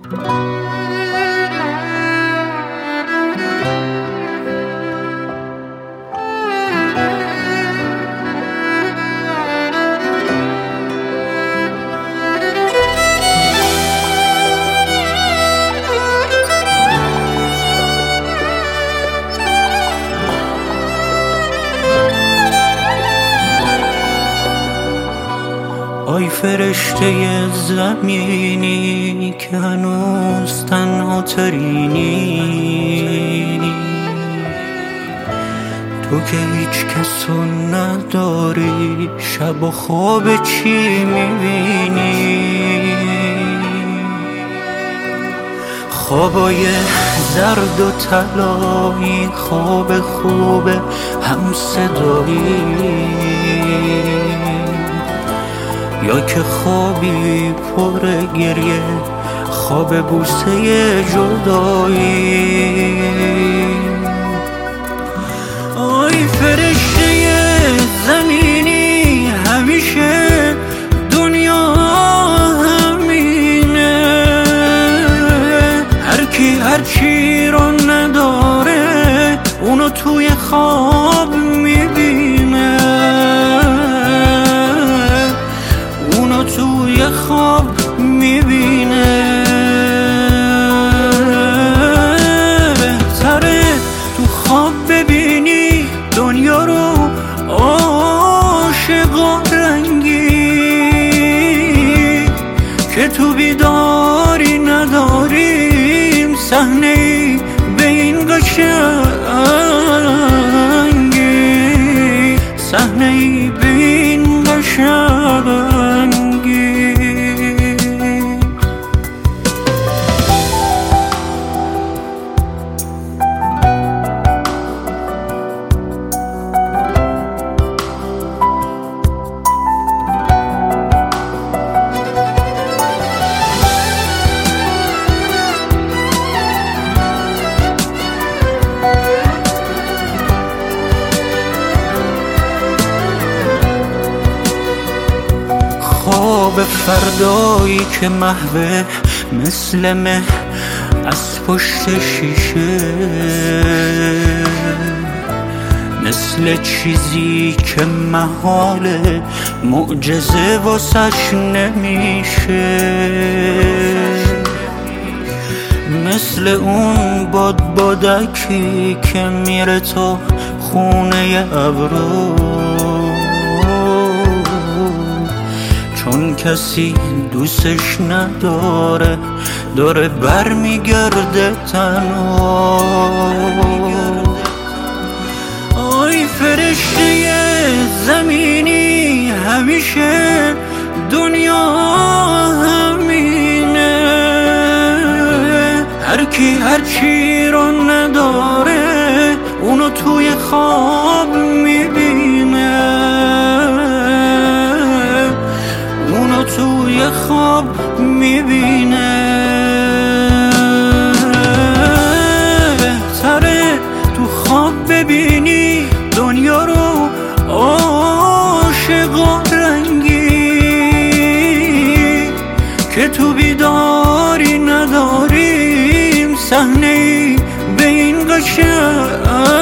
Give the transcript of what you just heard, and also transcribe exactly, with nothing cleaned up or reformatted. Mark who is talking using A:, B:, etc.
A: آی فرشته زمینی که هنوز تنها ترینی، تو که هیچ کسو نداری، شب و خواب چی میبینی؟ خوابای زرد و طلایی، خواب خوب هم صدایی، یا که خوابی پر گریه، خواب بوسه جدایی. آی فرشته زمینی، همیشه دنیا همینه، هر کی هر چی رو نداره اونو توی خواب میبینه، توی خواب میبینه. بهتره تو خواب ببینی دنیا رو عاشق و رنگی، که تو بیداری نداریم صحنه‌ای به این قشنگی، صحنه‌ای به این قشنگی. خواب فردایی که محوه مثل مه از پشت شیشه، مثل چیزی که محاله معجزه واسش نمیشه، مثل اون باد بادکی که میره تا خونه ابرو، چون کسی دوستش نداره داره بر میگرده تنها. آی فرشته زمینی، همیشه دنیا همینه، هر کی هر چی رو نداره اونو توی خواب میبینه، اونو توی خواب میبینه. بهتره تو خواب ببینی دنیا رو عاشق و رنگی، که تو بیداری نداریم صحنه‌ای به این قشنگ